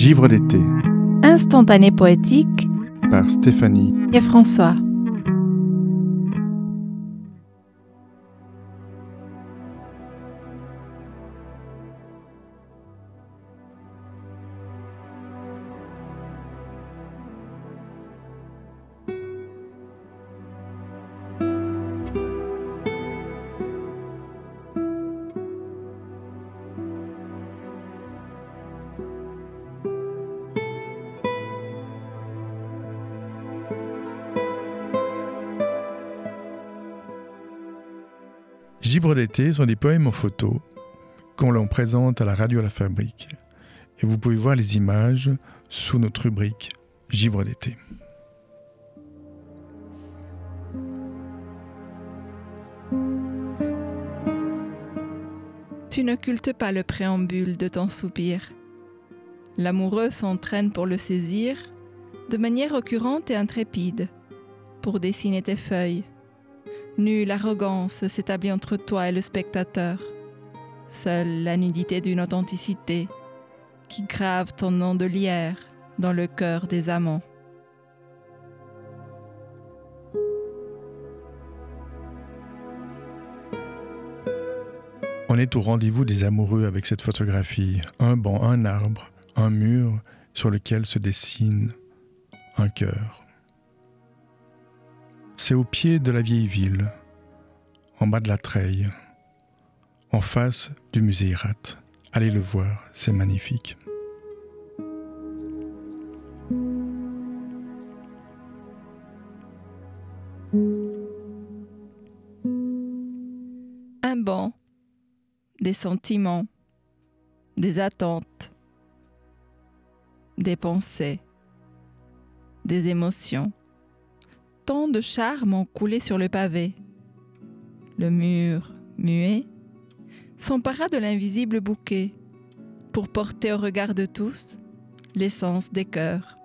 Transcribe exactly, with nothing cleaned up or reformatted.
Givre d'été Instantané poétique par Stéphanie et François. Givre d'été sont des poèmes en photo qu'on l'on présente à la radio à la Fabrique. Et vous pouvez voir les images sous notre rubrique Givre d'été. Tu n'occultes pas le préambule de ton soupir. L'amoureux s'entraîne pour le saisir de manière occurrente et intrépide, pour dessiner tes feuilles. Nulle arrogance s'établit entre toi et le spectateur. Seule la nudité d'une authenticité qui grave ton nom de lierre dans le cœur des amants. On est au rendez-vous des amoureux avec cette photographie. Un banc, un arbre, un mur sur lequel se dessine un cœur. C'est au pied de la vieille ville, en bas de la treille, en face du musée Hirat. Allez le voir, c'est magnifique. Un banc, des sentiments, des attentes, des pensées, des émotions. Tant de charmes ont coulé sur le pavé. Le mur, muet, s'empara de l'invisible bouquet pour porter au regard de tous l'essence des cœurs.